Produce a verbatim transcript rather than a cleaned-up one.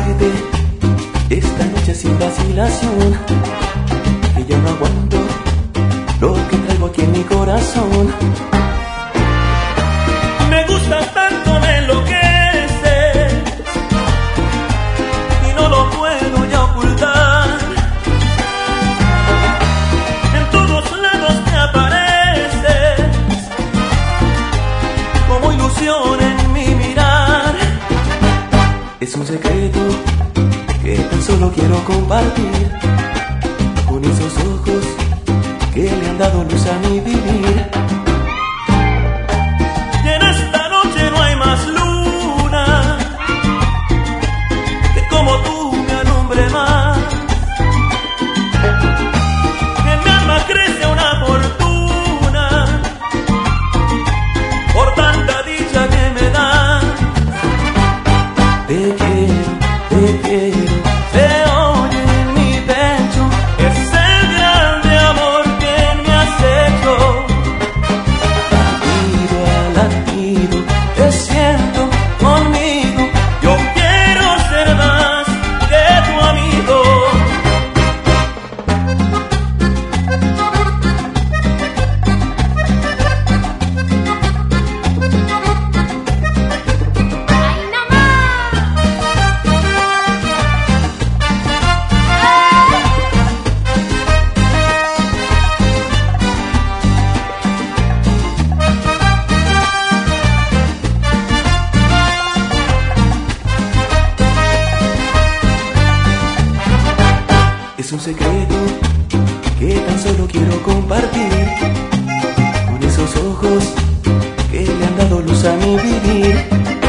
decirte esta noche sin vacilación que ya no aguanto lo que traigo aquí en mi corazón. Me gustas tanto, me enloqueces y no lo puedo ya ocultar. En todos lados te apareces como ilusión en mi mirar. Es un secreto que tan solo quiero compartir con esos ojos que le han dado luz a mi vivir. Y en esta noche no hay más luna que como tú me alumbre más. En mi alma crece una fortuna por tanta dicha que me das. Te quiero, te quiero, se oye en mi pecho, es el grande amor que me has hecho. Latido a latido, te siento conmigo, yo quiero ser más que tu amigo. Es un secreto que tan solo quiero compartir con esos ojos que le han dado luz a mi vivir.